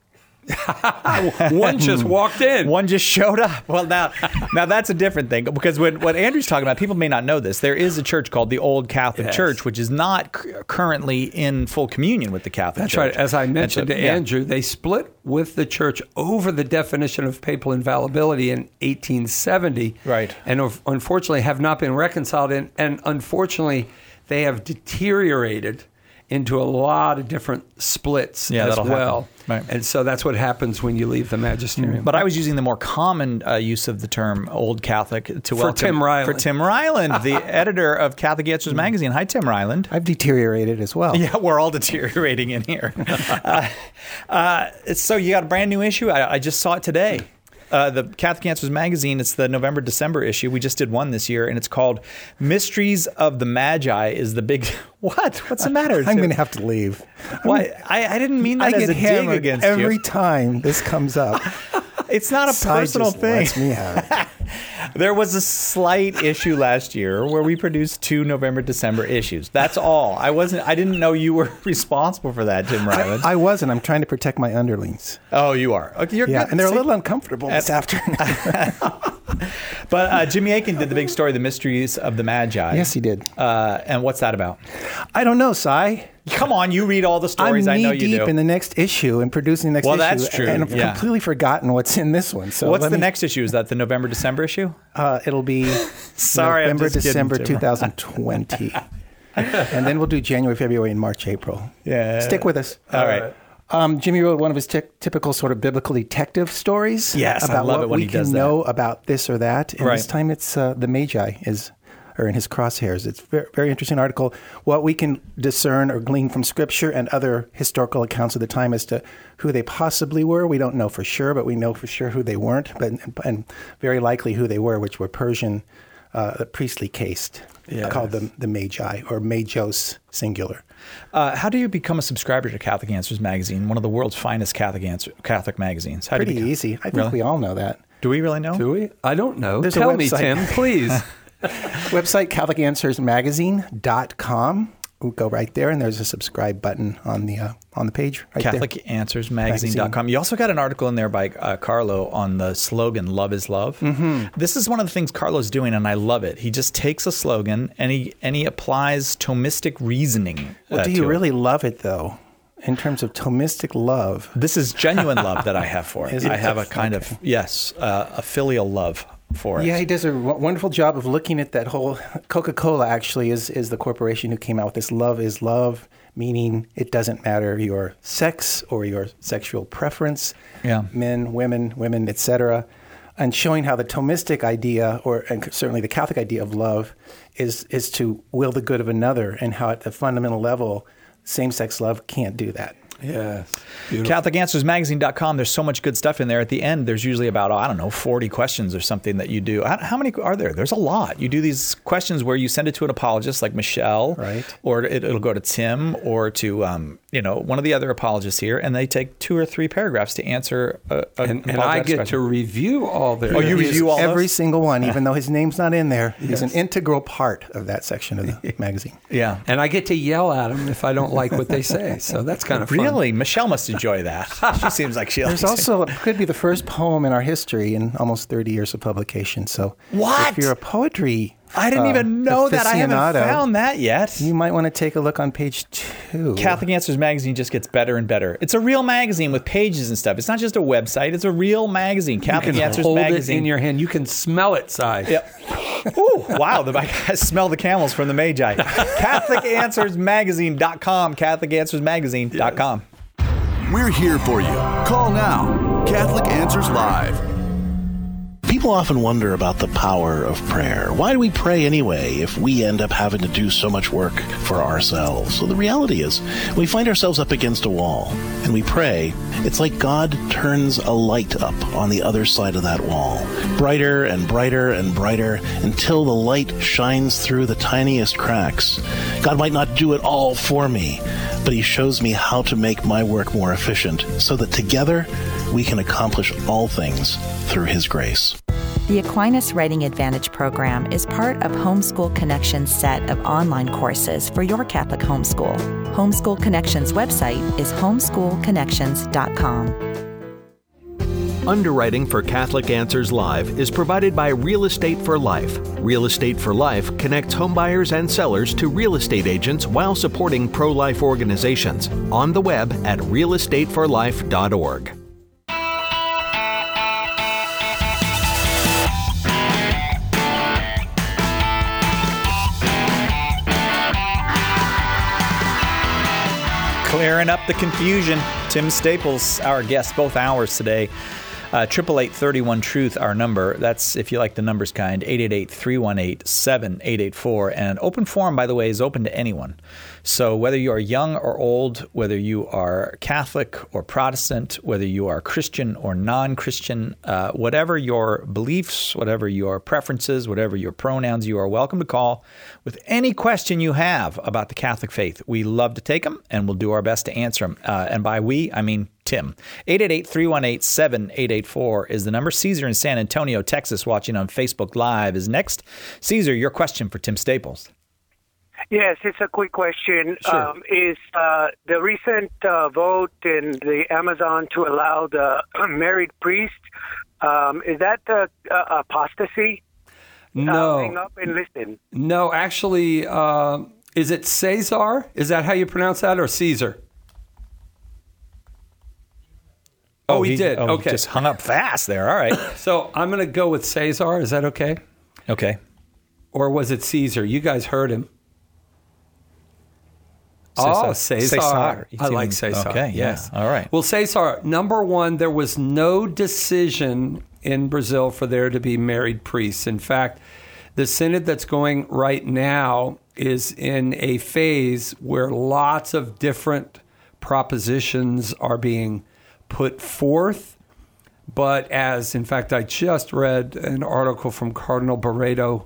one just walked in. One just showed up. Well, now, now that's a different thing, because when what Andrew's talking about, people may not know this. There is a church called the Old Catholic yes. Church, which is not c- currently in full communion with the Catholic that's Church. That's right. As I mentioned so, to yeah. Andrew, they split with the church over the definition of papal infallibility in eighteen seventy. Right. And unfortunately have not been reconciled. And, and unfortunately, they have deteriorated into a lot of different splits yeah, as well. Right. And so that's what happens when you leave the magisterium. But I was using the more common uh, use of the term Old Catholic to for welcome Tim Ryland. For Tim Ryland, the editor of Catholic Answers magazine. Hi, Tim Ryland. I've deteriorated as well. Yeah, we're all deteriorating in here. uh, uh, so you got a brand new issue? I, I just saw it today. Uh, the Catholic Answers magazine, it's the November, December issue. We just did one this year, and it's called Mysteries of the Magi is the big... What? What's the matter? I'm going to have to leave. Why? I, I didn't mean that I as get a dig against you. every time this comes up. It's not a Sai personal just thing. lets me have. There was a slight issue last year where we produced two November, December issues. That's all. I wasn't. I didn't know you were responsible for that, Tim Ryland. I, I wasn't. I'm trying to protect my underlings. Oh, you are. Okay, you're yeah, good. and they're See, a little uncomfortable this afternoon. But uh, Jimmy Akin did the big story, The Mysteries of the Magi. Yes, he did. Uh, and what's that about? I don't know, Sai. Come on, you read all the stories. I'm I know you do. knee deep in the next issue and producing the next well, issue. Well, that's true. And I've yeah. completely forgotten what's in this one. So what's the me, next issue? Is that the November, December issue? Uh, it'll be Sorry, November, I'm just December kidding, twenty twenty. And then we'll do January, February, and March, April. Yeah. Stick with us. All right. Um, Jimmy wrote one of his t- typical sort of biblical detective stories. Yes, about I love what it when we he can does that. know about this or that. And right. this time it's uh, the Magi is, or in his crosshairs. It's a very, very interesting article. What we can discern or glean from Scripture and other historical accounts of the time as to who they possibly were. We don't know for sure, but we know for sure who they weren't, but and very likely who they were, which were Persian, uh, priestly caste, yes. called the the Magi or Magios singular. Uh, how do you become a subscriber to Catholic Answers magazine, one of the world's finest Catholic answer, Catholic magazines? How Pretty do you easy. I think really? we all know that. Do we really know? Do we? I don't know. There's Tell a me, Tim, please. Website, Catholic Answers Magazine dot com. We'll go right there, and there's a subscribe button on the uh, on the page right Catholic Answers Magazine dot com. You also got an article in there by uh, Carlo on the slogan, Love is Love. Mm-hmm. This is one of the things Carlo's doing, and I love it. He just takes a slogan, and he and he applies Thomistic reasoning Well, uh, do you to really it. love it, though? In terms of Thomistic love. This is genuine love that I have for it. Is it? I have a kind Okay. of, yes, uh, a filial love for it. Yeah, he does a w- wonderful job of looking at that whole... Coca-Cola actually is, is the corporation who came out with this love is love, meaning it doesn't matter your sex or your sexual preference, yeah. men, women, women, et cetera, and showing how the Thomistic idea, or and certainly the Catholic idea of love, is is to will the good of another, and how at the fundamental level, same-sex love can't do that. Yes. Catholic Answers Magazine dot com. There's so much good stuff in there. At the end, there's usually about, oh, I don't know, forty questions or something that you do. How, how many are there? There's a lot. You do these questions where you send it to an apologist like Michelle, right. or it, it'll go to Tim or to um, you know one of the other apologists here, and they take two or three paragraphs to answer a, a And, an and I apologetic get question. to review all their Oh, you He is review all every those? single one, even though his name's not in there. He's Yes. an integral part of that section of the magazine. Yeah. And I get to yell at them if I don't like what they say. So that's kind of fun. Really? Michelle must enjoy that. She seems like she There's likes also, it could be the first poem in our history in almost thirty years of publication. So What? if you're a poetry I didn't uh, even know that. I haven't aficionado, found that yet. You might want to take a look on page two. Catholic Answers Magazine just gets better and better. It's a real magazine with pages and stuff. It's not just a website. It's a real magazine. Catholic you can Answers hold Magazine. it in your hand. You can smell it, Si. Yep. Ooh, wow. The, I smell the camels from the Magi. Catholic Answers Magazine dot com. Catholic Answers Magazine dot com. We're here for you. Call now. Catholic Answers Live. People often wonder about the power of prayer. Why do we pray anyway if we end up having to do so much work for ourselves? So the reality is, when we find ourselves up against a wall and we pray, it's like God turns a light up on the other side of that wall, brighter and brighter and brighter until the light shines through the tiniest cracks. God might not do it all for me, but he shows me how to make my work more efficient so that together we can accomplish all things through his grace. The Aquinas Writing Advantage program is part of Homeschool Connections' set of online courses for your Catholic homeschool. Homeschool Connections' website is homeschool connections dot com. Underwriting for Catholic Answers Live is provided by Real Estate for Life. Real Estate for Life connects homebuyers and sellers to real estate agents while supporting pro-life organizations. On the web at real estate for life dot org. Clearing up the confusion. Tim Staples, our guest both hours today. Triple eight thirty one truth, our number. That's if you like the numbers kind. Eight eight eight three one eight seven eight eight four. And open forum, by the way, is open to anyone. So whether you are young or old, whether you are Catholic or Protestant, whether you are Christian or non-Christian, uh, whatever your beliefs, whatever your preferences, whatever your pronouns, you are welcome to call with any question you have about the Catholic faith. We love to take them, and we'll do our best to answer them. Uh, and by we, I mean Tim. eight eight eight three one eight seven eight eight four is the number. Caesar in San Antonio, Texas, watching on Facebook Live is next. Caesar, your question for Tim Staples. Yes, it's a quick question. Sure. Um, is uh, the recent uh, vote in the Amazon to allow the married priest, um, is that uh, uh, apostasy? No. Uh, hang up and listen. No, actually, uh, is it Cesar? Is that how you pronounce that, or Caesar? Oh, he, he did. Oh, okay. He just hung up fast there. All right. So I'm going to go with Cesar. Is that okay? Okay. Or was it Caesar? You guys heard him. Cesar. Oh, Cesar. Cesar. I like Cesar. Okay, yes. Yeah. All right. Well, Cesar, number one, there was no decision in Brazil for there to be married priests. In fact, the synod that's going right now is in a phase where lots of different propositions are being put forth. But as, in fact, I just read an article from Cardinal Barreto,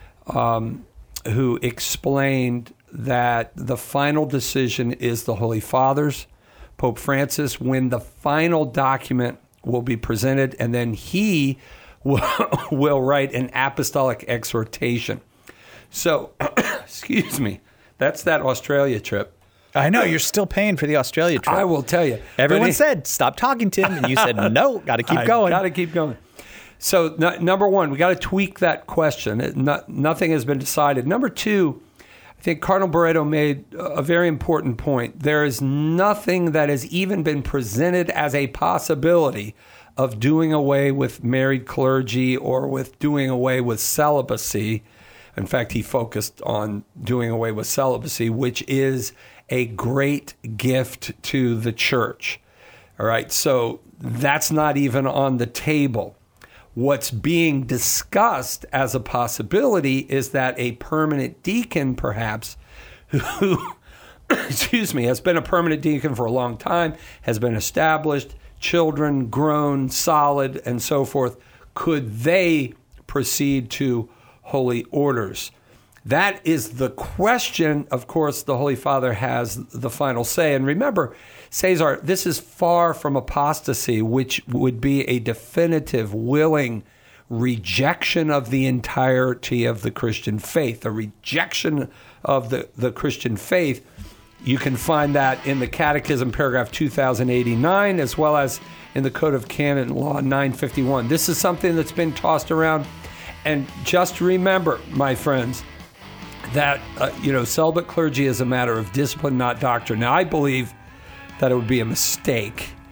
um, who explained that the final decision is the Holy Father's, Pope Francis, when the final document will be presented, and then he will, will write an apostolic exhortation. So, excuse me, that's that Australia trip. I know, you're still paying for the Australia trip. I will tell you. Everyone But he- said, stop talking, Tim. And you said, no, got to keep going. Got to keep going. So, n- number one, we got to tweak that question. It, no, nothing has been decided. Number two, I think Cardinal Barreto made a very important point. There is nothing that has even been presented as a possibility of doing away with married clergy or with doing away with celibacy. In fact, he focused on doing away with celibacy, which is a great gift to the church. All right, so that's not even on the table. What's being discussed as a possibility is that a permanent deacon, perhaps, who, excuse me, has been a permanent deacon for a long time, has been established, children grown, solid, and so forth, could they proceed to holy orders? That is the question. Of course, the Holy Father has the final say. And remember, Cesar, this is far from apostasy, which would be a definitive, willing rejection of the entirety of the Christian faith, a rejection of the, the Christian faith. You can find that in the Catechism, paragraph two thousand eighty-nine, as well as in the Code of Canon Law nine fifty-one. This is something that's been tossed around. And just remember, my friends, that, uh, you know, celibate clergy is a matter of discipline, not doctrine. Now, I believe that it would be a mistake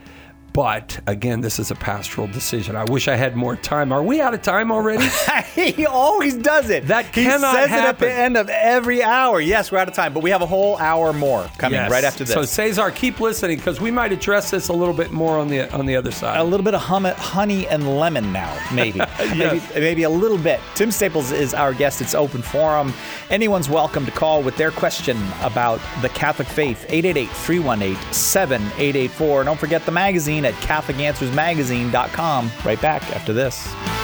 But again, this is a pastoral decision. I wish I had more time. Are we out of time already? He always does it. That he cannot says happen. it at the end of every hour. Yes, we're out of time, but we have a whole hour more coming Yes. right after this. So Cesar, keep listening because we might address this a little bit more on the on the other side. A little bit of hum- honey and lemon now, maybe. Yes. maybe. Maybe a little bit. Tim Staples is our guest. It's open forum. Anyone's welcome to call with their question about the Catholic faith. eight eight eight, three one eight, seven eight eight four. And don't forget the magazine at Catholic Answers Magazine dot com. Right back after this.